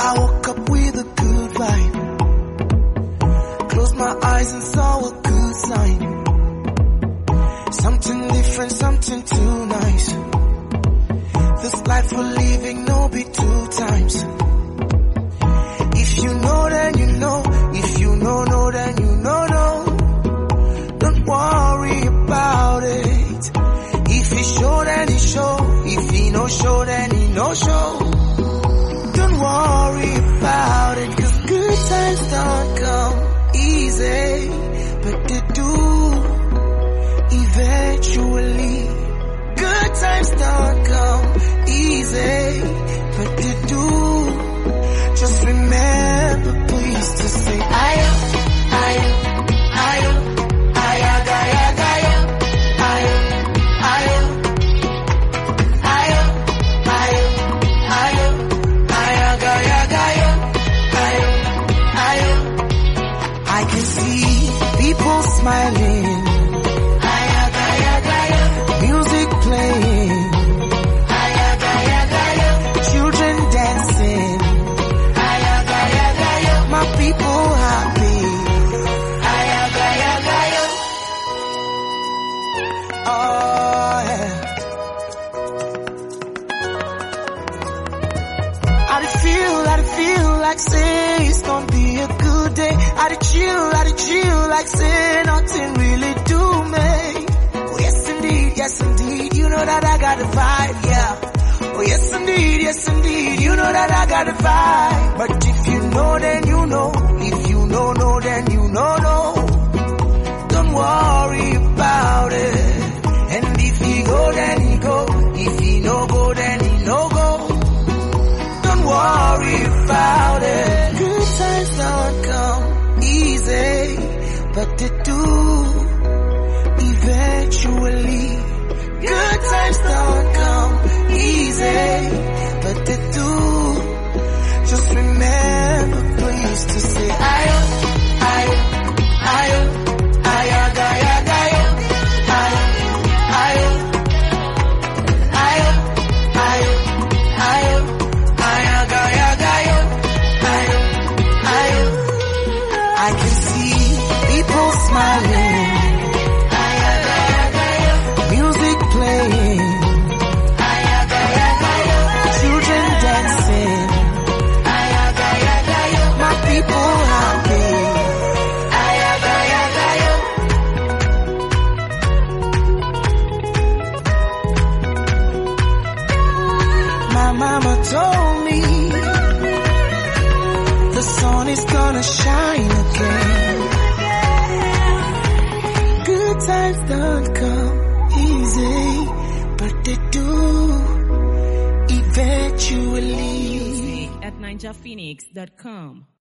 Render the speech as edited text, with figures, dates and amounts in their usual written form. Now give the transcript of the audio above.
I woke up with a good vibe. Closed my eyes and saw a good sign. Something different, something too nice. This life we're living, no be two times. If you know, then you know. If you know, then you know. Don't worry about it. If he show, then he show. If he no show, then he no show. Don't worry about it, 'cause good times don't come easy, but they do eventually. Good times don't come easy, but they do. Just remember, please, to say I am. I can see people smiling, music playing, children dancing, my people happy. Oh yeah. I feel like say it's gonna be a good day. I chill like say nothing really do me. Oh yes indeed, you know that I got the vibe, yeah. Oh yes indeed, you know that I got the vibe. But if you know, then you know. If you know, then you know. Don't worry about it. And if he go, then he go. If he no go, then he no go. Don't worry about it. Good times don't come easy, but they do eventually. Good times don't come easy, but they do. Just remember, please, to say I am. I can see people smiling, music playing, children dancing, my people happy. My mama told me the sun is gonna shine again. Good times don't come easy, but they do eventually. At ninjaphoenix.com.